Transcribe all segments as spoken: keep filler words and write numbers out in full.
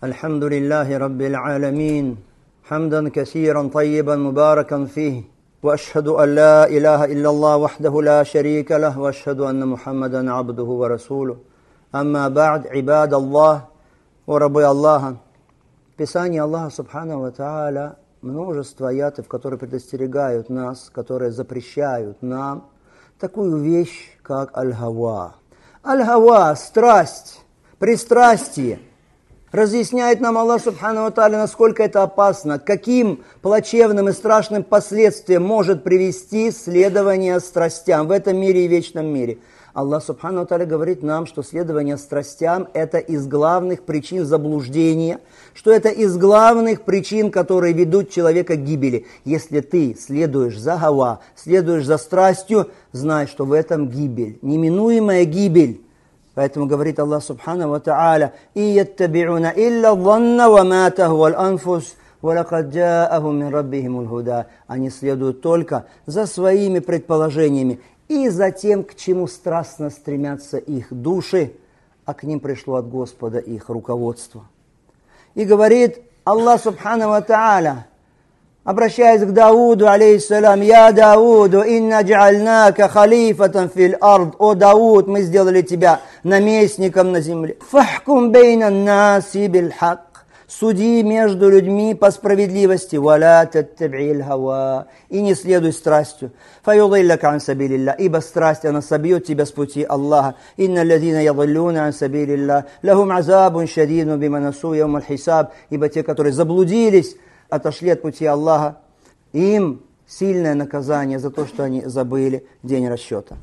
الحمد لله رب العالمين حمدا كثيرا طيبا مباركا فيه وأشهد أن لا إله إلا الله وحده لا شريك له وأشهد أن محمدا عبده ورسوله أما بعد عباد الله وربы Аллаха. В Писании Аллаха Субхану ва Тааля множество аятов, которые предостерегают нас, которые запрещают нам такую вещь, как аль-хава. Аль-хава – страсть, пристрастие. Разъясняет нам Аллах Субхану ва Тааля, насколько это опасно, к каким плачевным и страшным последствиям может привести следование страстям в этом мире и вечном мире. Аллах Субхану ва Тааля говорит нам, что следование страстям – это из главных причин заблуждения, что это из главных причин, которые ведут человека к гибели. Если ты следуешь за гава, следуешь за страстью, знай, что в этом гибель, неминуемая гибель. Поэтому говорит Аллах Субхану ва Тааля: «И яттаби'уна илля дhanна ва ма тахвал анфус, ва лакад джа'ахум мин раббихимул худа». Они следуют только за своими предположениями и за тем, к чему страстно стремятся их души, а к ним пришло от Господа их руководство. И говорит Аллах Субхану ва Тааля, обращаясь к Дауду, алейхиссалям: «Я Дауду, инна джа'альнака халифатан фил ард». О Дауд, мы сделали тебя наместником на земле. Фахкум бейнан наси биль хак. Суди между людьми по справедливости. Валя таттаб'иль хава. И не следуй страстью. Фаюдиллака ан сабилилля. Ибо страсть, она собьет тебя с пути Аллаха. Инна алладина ядиллуна ан сабилилля. Лахум азабун шадидун бима насу яум аль-хисаб. Ибо те, которые заблудились, отошли от пути Аллаха, им сильное наказание за то, что они забыли день расчета.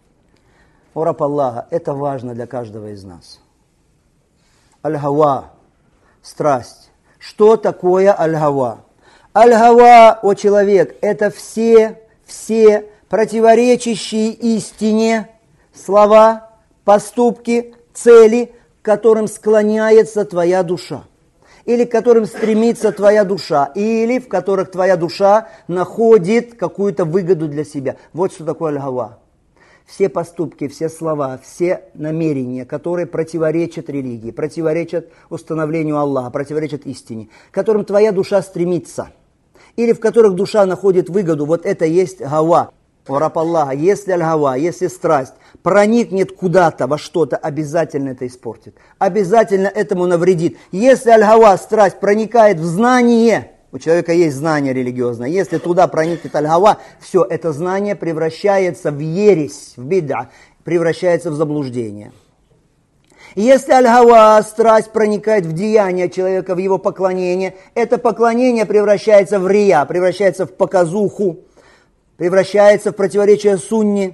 О раб Аллаха, это важно для каждого из нас. Аль-хава, страсть. Что такое аль-хава? Аль-хава, о человек, это все, все противоречащие истине слова, поступки, цели, к которым склоняется твоя душа. Или к которым стремится твоя душа, или в которых твоя душа находит какую-то выгоду для себя. Вот что такое аль-хава. Все поступки, все слова, все намерения, которые противоречат религии, противоречат установлению Аллаха, противоречат истине, к которым твоя душа стремится, или в которых душа находит выгоду, вот это есть гава. О раб Аллаха, если аль-хава, если страсть проникнет куда-то, во что-то, обязательно это испортит. Обязательно этому навредит. Если аль-хава, страсть, проникает в знание, у человека есть знание религиозное, если туда проникнет аль-хава, все, это знание превращается в ересь, в бид'a, превращается в заблуждение. Если аль-хава, страсть, проникает в деяние человека, в его поклонение, это поклонение превращается в рия, превращается в показуху, превращается в противоречие сунне.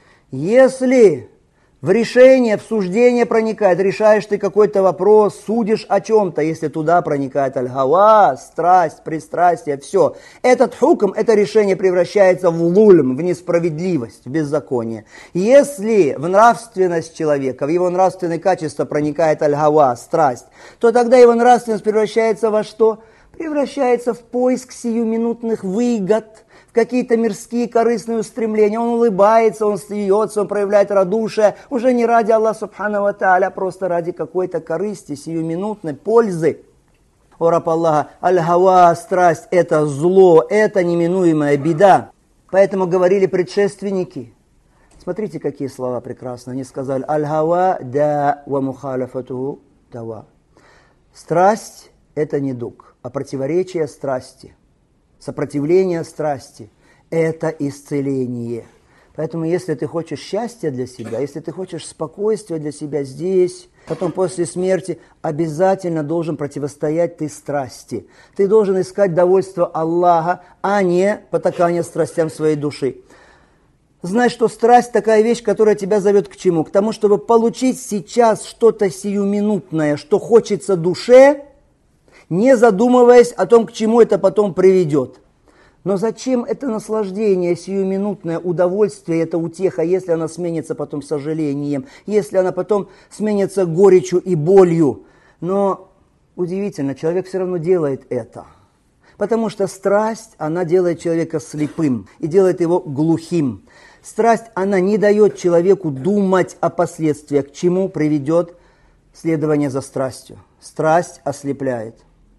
Если в решение, в суждение проникает, решаешь ты какой-то вопрос, судишь о чем-то, если туда проникает аль-хава, страсть, пристрастие, все. Этот хукм, это решение превращается в лульм, в несправедливость, в беззаконие. Если в нравственность человека, в его нравственные качества проникает аль-хава, страсть, то тогда его нравственность превращается во что? Превращается в поиск сиюминутных выгод, какие-то мирские корыстные устремления. Он улыбается, он смеется, он проявляет радушие. Уже не ради Аллаха Субхану ва Тааля, просто ради какой-то корысти, сиюминутной пользы. О раб Аллаха, аль-хава, страсть, это зло, это неминуемая беда. Поэтому говорили предшественники. Смотрите, какие слова прекрасные. Они сказали: аль-хава да ва мухаляфатуху дава. Страсть – это недуг, а противоречие страсти. Сопротивление страсти – это исцеление. Поэтому, если ты хочешь счастья для себя, если ты хочешь спокойствия для себя здесь, потом после смерти, обязательно должен противостоять ты страсти. Ты должен искать довольство Аллаха, а не потакание страстям своей души. Знай, что страсть такая вещь, которая тебя зовет к чему? К тому, чтобы получить сейчас что-то сиюминутное, что хочется душе, не задумываясь о том, к чему это потом приведет. Но зачем это наслаждение, сиюминутное удовольствие, это утеха, если она сменится потом сожалением, если она потом сменится горечью и болью? Но удивительно, человек все равно делает это. Потому что страсть, она делает человека слепым и делает его глухим. Страсть, она не дает человеку думать о последствиях, к чему приведет следование за страстью. Страсть ослепляет.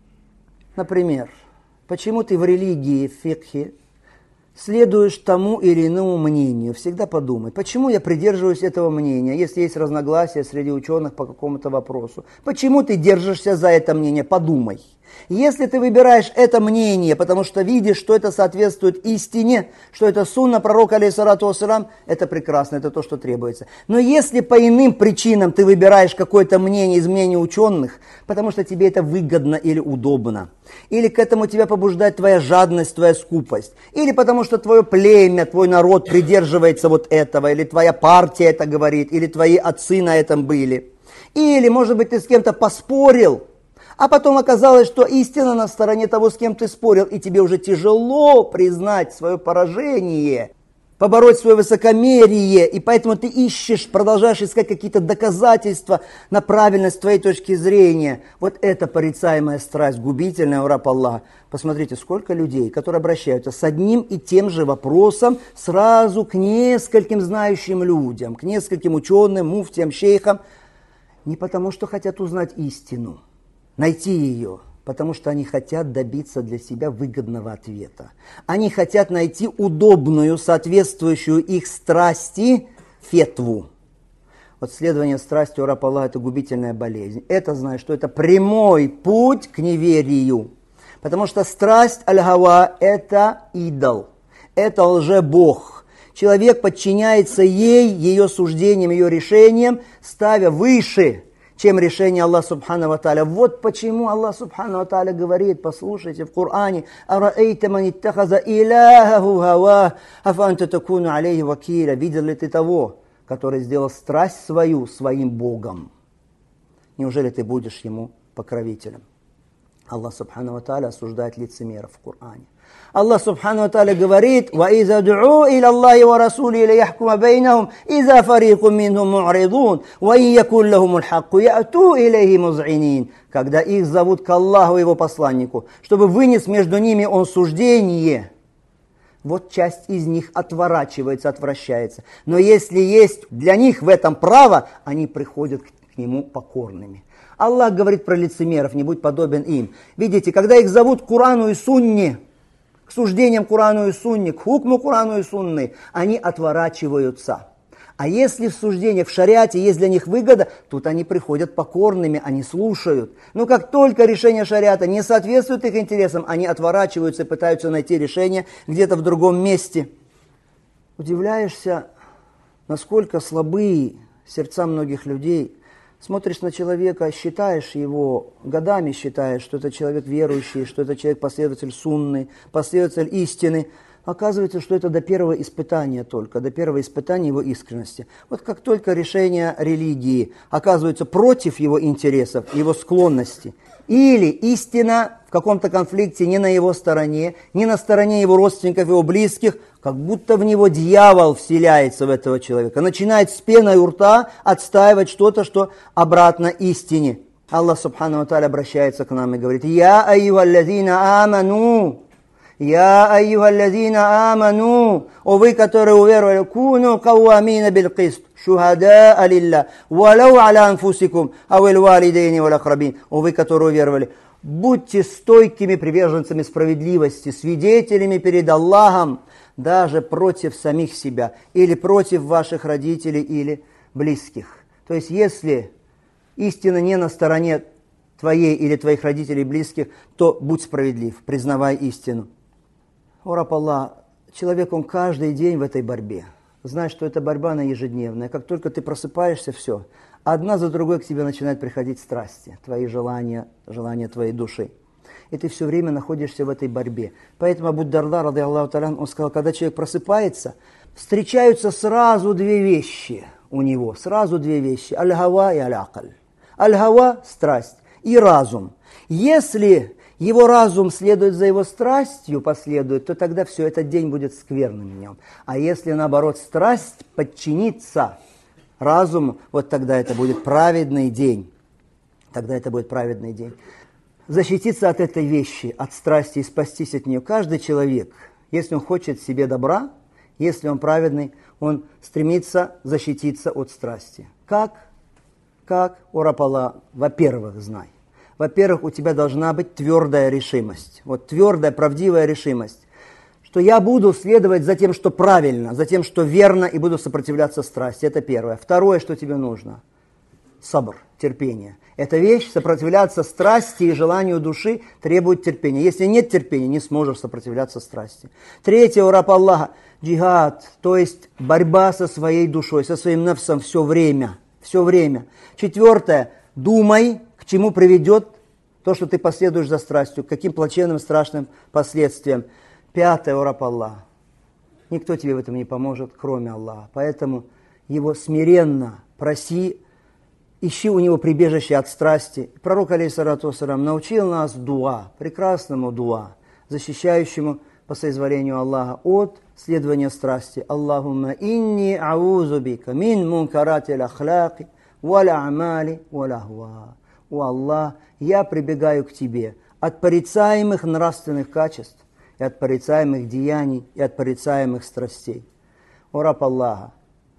Например, почему ты в религии, в фикхе, следуешь тому или иному мнению? Всегда подумай, почему я придерживаюсь этого мнения, если есть разногласия среди ученых по какому-то вопросу? Почему ты держишься за это мнение? Подумай. Если ты выбираешь это мнение, потому что видишь, что это соответствует истине, что это сунна пророка, алейхиссалату вассалям, это прекрасно, это то, что требуется. Но если по иным причинам ты выбираешь какое-то мнение из мнений ученых, потому что тебе это выгодно или удобно, или к этому тебя побуждает твоя жадность, твоя скупость, или потому что твое племя, твой народ придерживается вот этого, или твоя партия это говорит, или твои отцы на этом были, или, может быть, ты с кем-то поспорил, а потом оказалось, что истина на стороне того, с кем ты спорил, и тебе уже тяжело признать свое поражение, побороть свое высокомерие, и поэтому ты ищешь, продолжаешь искать какие-то доказательства на правильность твоей точки зрения. Вот это порицаемая страсть, губительная, у раб Аллаха. Посмотрите, сколько людей, которые обращаются с одним и тем же вопросом сразу к нескольким знающим людям, к нескольким ученым, муфтиям, шейхам, не потому что хотят узнать истину, найти ее, потому что они хотят добиться для себя выгодного ответа. Они хотят найти удобную, соответствующую их страсти фетву. Вот следование страсти у раб Аллаха – это губительная болезнь. Это значит, что это прямой путь к неверию. Потому что страсть аль-гава – это идол, это лже-бог. Человек подчиняется ей, ее суждениям, ее решениям, ставя выше, чем решение Аллаха Субхану ва Тааля. Вот почему Аллах Субхану ва Тааля говорит, послушайте, в Коране: «Араэйта ман иттахаза иляху гава, афа анта такуну алейхи вакиля». Видел ли ты того, который сделал страсть свою своим Богом? Неужели ты будешь ему покровителем? Аллах Субхану ва Тааля осуждает лицемеров в Коране. Аллах Субхану ва Тааля говорит: وَإِذَا دُعُوا إِلَى اللَّهِ وَرَسُولِهِ لِيَحْكُمَ بَيْنَهُمْ إِذَا فَرِيقٌ مِّنْهُمْ مُعْرِضُونَ وَإِنْ يَكُنْ لَهُمُ الْحَقُّ يَأْتُوا إِلَيْهِ مُذْعِنِينَ. Когда их зовут к Аллаху и его посланнику, чтобы вынес между ними он суждение, вот часть из них отворачивается, отвращается. Но если есть для них в этом право, они приходят к нему покорными. Аллах говорит про лицемеров: не будь подобен им. Видите, когда их зовут к Курану и Сунне, к суждениям Курану и Сунне, к хукму Курану и Сунны, они отворачиваются. А если в суждениях, в шариате есть для них выгода, тут они приходят покорными, они слушают. Но как только решение шариата не соответствует их интересам, они отворачиваются и пытаются найти решение где-то в другом месте. Удивляешься, насколько слабы сердца многих людей. Смотришь на человека, считаешь его, годами считаешь, что это человек верующий, что это человек последователь сунны, последователь истины. Оказывается, что это до первого испытания только, до первого испытания его искренности. Вот как только решение религии оказывается против его интересов, его склонности, или истина в каком-то конфликте не на его стороне, не на стороне его родственников, его близких, как будто в него дьявол вселяется в этого человека, начинает с пеной у рта отстаивать что-то, что обратно истине. Аллах Субхану ва Тааля обращается к нам и говорит: «Я айюхаллазина аману». «Я айюхаллазина аману», о вы, которые уверовали, «куну каввамина билкист, шухада алилля, валау аля анфусикум, авил валидейни вал акрабин». О вы, которые уверовали, будьте стойкими приверженцами справедливости, свидетелями перед Аллахом, даже против самих себя, или против ваших родителей или близких. То есть, если истина не на стороне твоей или твоих родителей и близких, то будь справедлив, признавай истину. О раб Аллах, человек, он каждый день в этой борьбе. Знай, что эта борьба, она ежедневная. Как только ты просыпаешься, все, одна за другой к тебе начинают приходить страсти, твои желания, желания твоей души. И ты все время находишься в этой борьбе. Поэтому Абу Дарда, ради Аллаху та'аля, он сказал, когда человек просыпается, встречаются сразу две вещи у него, сразу две вещи: аль-гава и аль-акаль. Аль-гава – страсть, и разум. Если его разум следует за его страстью, последует, то тогда все, этот день будет скверным в нем. А если, наоборот, страсть подчинится разуму, вот тогда это будет праведный день. Тогда это будет праведный день. Защититься от этой вещи, от страсти и спастись от нее. Каждый человек, если он хочет себе добра, если он праведный, он стремится защититься от страсти. Как? Как? О раб Аллах, во-первых, знай. Во-первых, у тебя должна быть твердая решимость. Вот твердая, правдивая решимость. Что я буду следовать за тем, что правильно, за тем, что верно, и буду сопротивляться страсти. Это первое. Второе, что тебе нужно. Сабр, терпение. Эта вещь, сопротивляться страсти и желанию души, требует терпения. Если нет терпения, не сможешь сопротивляться страсти. Третье, у раб Аллаха, джихад, то есть борьба со своей душой, со своим нафсом все время. Все время. Четвертое, думай, к чему приведет то, что ты последуешь за страстью, к каким плачевным, страшным последствиям. Пятое, у раб Аллаха. Никто тебе в этом не поможет, кроме Аллаха. Поэтому его смиренно проси, ищи у него прибежище от страсти. Пророк, алейхиссалату вассалям, научил нас дуа, прекрасному дуа, защищающему по соизволению Аллаха от следования страсти. Аллахумма инни аузу бика мин мункарати ал-ахляки валь амали валь ахва. О Аллах, я прибегаю к тебе от порицаемых нравственных качеств, и от порицаемых деяний, и от порицаемых страстей. О раб Аллаха,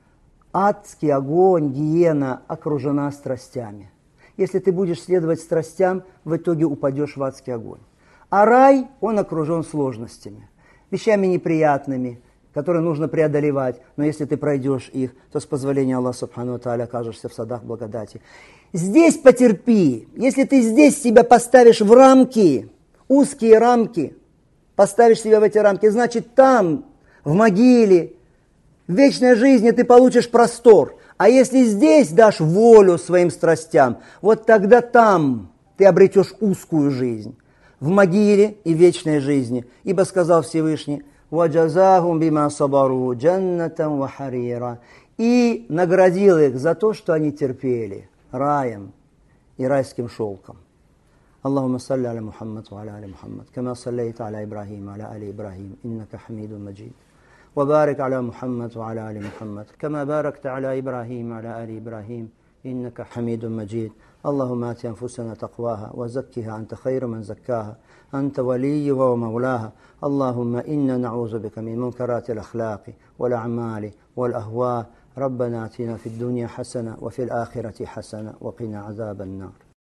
адский огонь, гиена окружена страстями. Если ты будешь следовать страстям, в итоге упадешь в адский огонь. А рай, он окружен сложностями, вещами неприятными, которые нужно преодолевать. Но если ты пройдешь их, то с позволения Аллаха Субхану ва Тааля окажешься в садах благодати. Здесь потерпи. Если ты здесь себя поставишь в рамки, узкие рамки, поставишь себя в эти рамки, значит там, в могиле, в вечной жизни ты получишь простор. А если здесь дашь волю своим страстям, вот тогда там ты обретешь узкую жизнь. В могиле и вечной жизни. Ибо сказал Всевышний, وَجَزَاهُمْ بِمَا صَبَرُوا جَنَّةً وَحَرِيرًا. И наградил их за то, что они терпели, раем и райским шелком. اللهم صل على محمد وعلى آل محمد كما صليت على إبراهيم وعلى آل إبراهيم إنك حميد مجيد وبارك على محمد وعلى آل محمد كما باركت على إبراهيم وعلى آل إبراهيم إنك حميد مجيد اللهم آت أنفسنا تقواها وزكها أنت خير من زكاها أنت وليها ومولاها اللهم إنا نعوذ بك من منكرات الأخلاق والأعمال والأهواء ربنا آتنا في الدنيا حسنة وفي الآخرة حسنة وقنا عذاب النار.